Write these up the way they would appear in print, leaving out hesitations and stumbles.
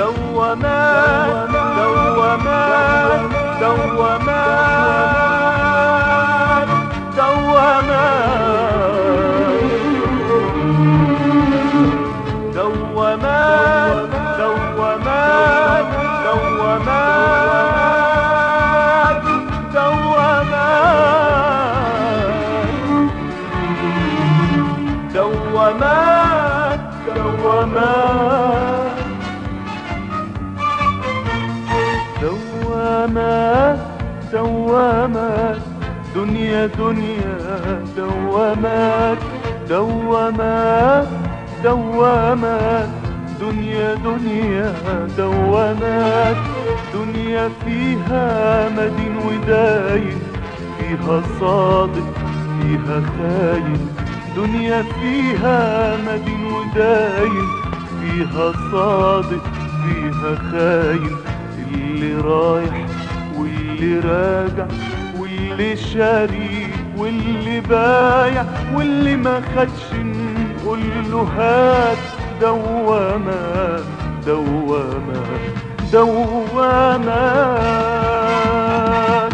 دوامات دوامات دوامات دوامات دوامات دوامات دوامات دوامات دوامات دوامات دوامات دنيا دنيا دوامات دوامات دوامات دنيا دنيا دوامات دنيا فيها مدين وداين فيها صادق فيها خاين دنيا فيها مدين وداين فيها صادق فيها خاين اللي رايح واللي راجع واللي شاري واللي بايع واللي ما خدش نقول له هات دوامات دوامات دوامات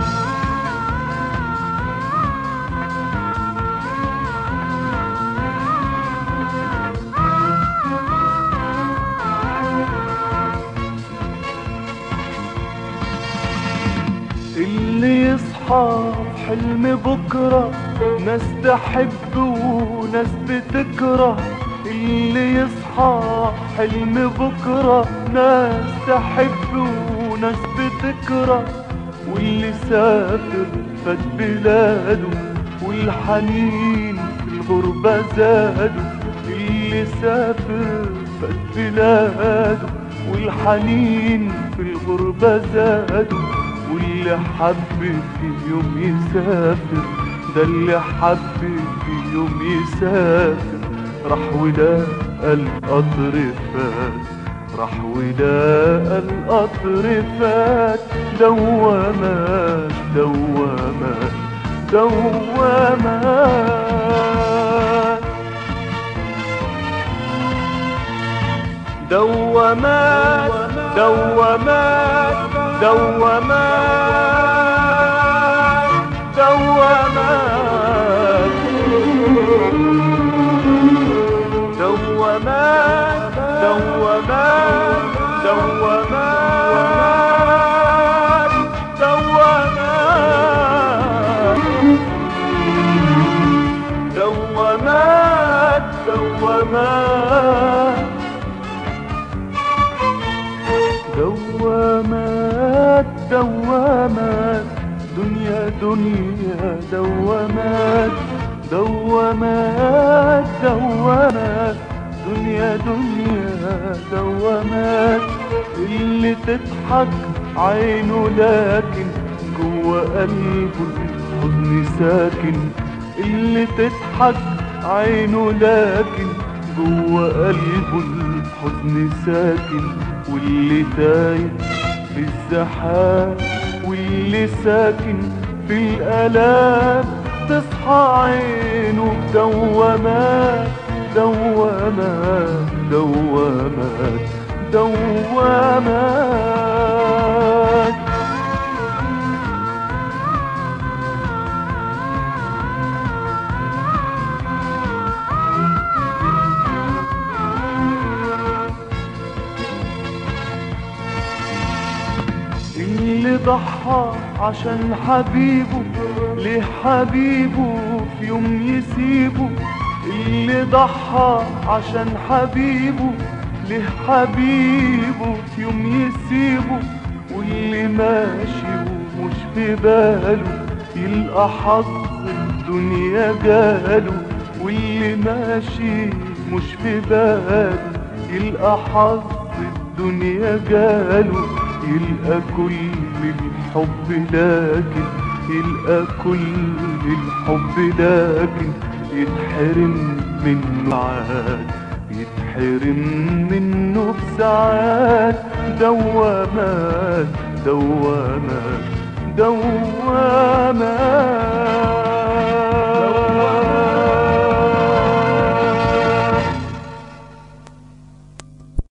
اللي يصحى في حلم بكرة ناس تحب وناس بتكره اللي يصحى في حلم بكرة ناس تحب وناس بتكره واللي سافر فات بلاده والحنين في الغربة زاده اللي سافر فات بلاده والحنين في الغربة زاده واللي حب في يوم يسافر ده اللي حب في يوم يسافر راح ولاقى القطر فات راح ولاقى القطر فات دوامات دوامات دوامات دوامات دوامات دوامات دوامات دوامات دوامات دوامات دوامات دوامات دوامات دوامات دنيا دنيا دوامات دوامات دوامات دنيا دنيا دوامات اللي تضحك عينه لكن جوه قلبه الحزن ساكن اللي تضحك عينه لكن جوه قلبه الحزن ساكن واللي تايه في الزحام واللي ساكن في الآلام تصحى عينه دوامات دوامات دوامات دوامات اللي ضحى عشان حبيبه ليه حبيبه في يوم يسيبه اللي ضحى عشان حبيبه ليه حبيبه في يوم يسيبه واللي ماشي ومش في باله يلقى حظ الدنيا جاله واللي ماشي مش في باله يلقى حظ الدنيا جاله يلقى كل الحب لكن يلقى كل الحب لكن يتحرم منه عاد يتحرم منه بساعات دوامات دوامات دوامات